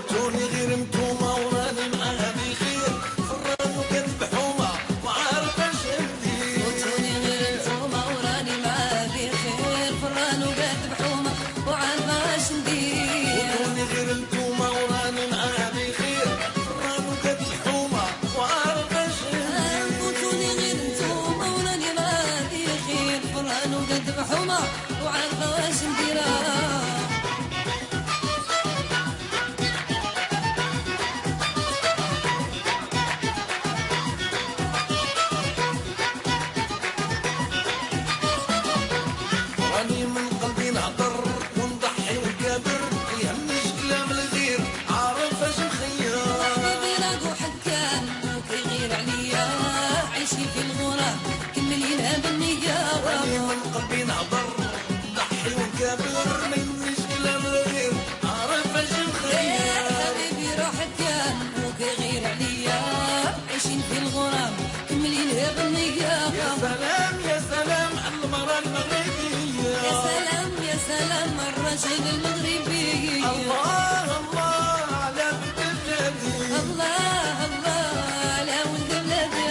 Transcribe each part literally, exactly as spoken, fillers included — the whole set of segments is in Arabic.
وتوني غير نتوما وراني معاها بخير فران وكذب حومه وعارف اش ندير وتوني غير نتوما وراني معاها بخير فران وكذب حومه وعارف اش ندير وتوني غير نتوما وراني معاها بخير فران وكذب حومه وعارف اش ندير وتوني غير نتوما وراني معاها بخير فران وكذب حومه وعارف اش ندير راني من قلبي نهضر ونضحي ونكابر يهمنيش كلام الغير عارف اش مخير حبيبي راكو حكام وكيغير عليا عايشين في الغراب كملينها بالنية راني من قلبي نهضر ونضحي ونكابر ما يهمنيش كلام الغير عارف اش مخير حبيبي روح حكام وكيغير عليا عايشين في الغراب كملينها بالنية يا سلام يا سلام على المرأة المغربية يا سلام يا سلام الرجل المغربي الله الله على بنت بلادي الله الله على ولد بلادي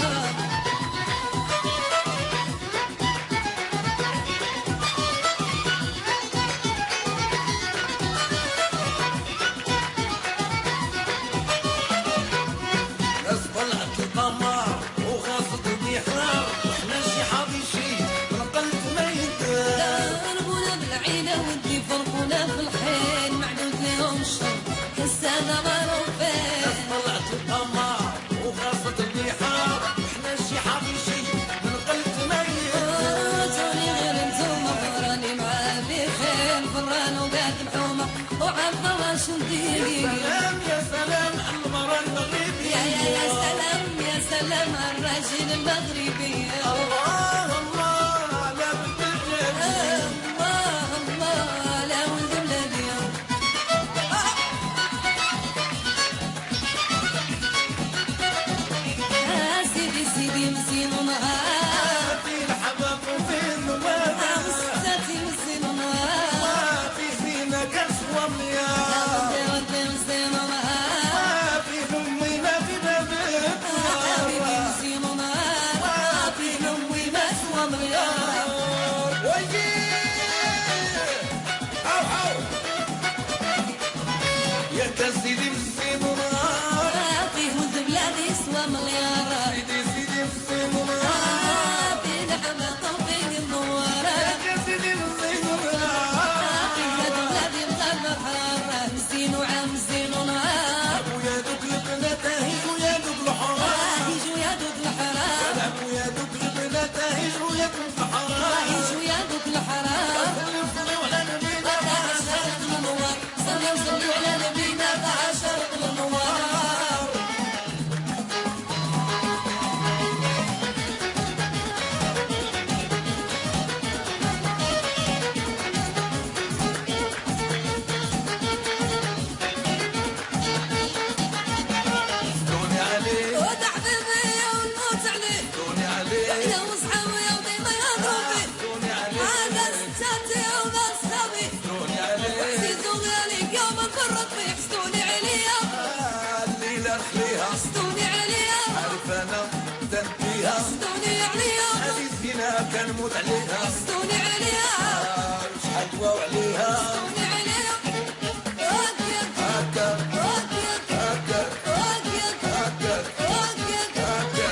ناس طلعت القمر وخاصة البحار وحنا شي حبيشي من قلب ما يدار ضربونا بالعينة ودي فرقونا في الحين معدود لهم الشر كالسادة معروفين ناس طلعت القمر وخاصة البحار وحنا شي حبيشي من قلب ما يدار توني غير نتوما فراني معاه بخير فران وقاد محومة وعارفة واش ندير سلام يا سلام على المرأة المغربية يا يا يا سلام يا سلام على الراجل المغربي الله الله على بنت بلادي الله الله على ولد بلادي آه سيدي سيدي مسكين ونهار في الحباب وفي النمام ستاتي مسكين ونهار في زينة كسوة مليار ودي ودي مسكين ونهار في أمي ما في بابك حبيبي مسكين ونهار في نموي مسوى مليار ويجي أو أو يا كسيدي مسكين ونهار فيه ولد بلادي سوى مليار سيدي سيدي مسكين ونهار فيه لحمة طوفيق النوارة يا كسيدي مسكين ونهار فيه ولد بلادي مغلب حرارة مسكين وعام مسكين ونهار ويا دوك البنات هيجوا يا دوك الحرام يجوا يا دوك الحرام لعبوا يا دوك البنات هيجوا يا دوك الحرام يجوا يا دوك الحرام صلي وصلي على نبينا عشرة النوار صلوا صلوا على نبينا عشرة النوار دوني عليه وده حبيبي ونموت عليه دوني عليه احنا وصحابي وديما يضربي دوني عليه هذا ستاتي وذا صحابي دوني عليه حسيتو غالي قام فرط في حسدوني عليا الليلة نخليها حسدوني عليا عارف أنا تنبيها حسدوني عليا هذه الزينة كنموت عليها حسدوني عليا شحال دواو عليها حسدوني عليا وكيك هكا وكيك هكا وكيك هكا وكيك هكا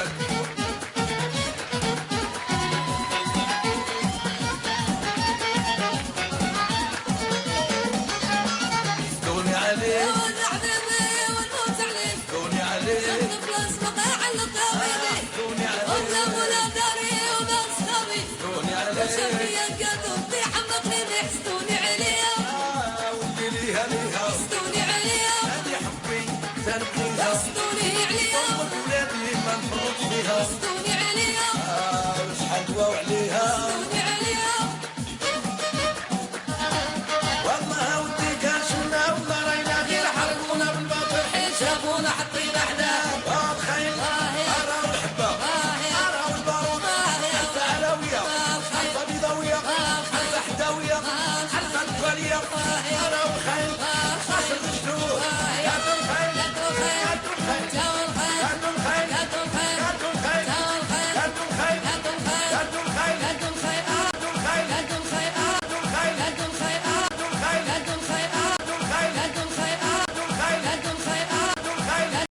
دوني عليه وده حبيبي ونموت عليه دوني عليه خدنا فلوس بقى علق طاويلي دوني عليه قدام ولا داري وذا صحابي دوني عليه وشافي قدوم في حمقني حسدوني عليا ودي ليها ليها حسدوني عليا هذه حبي تنبيها حسدوني عليا ولادي ما نفرط فيها حسدوني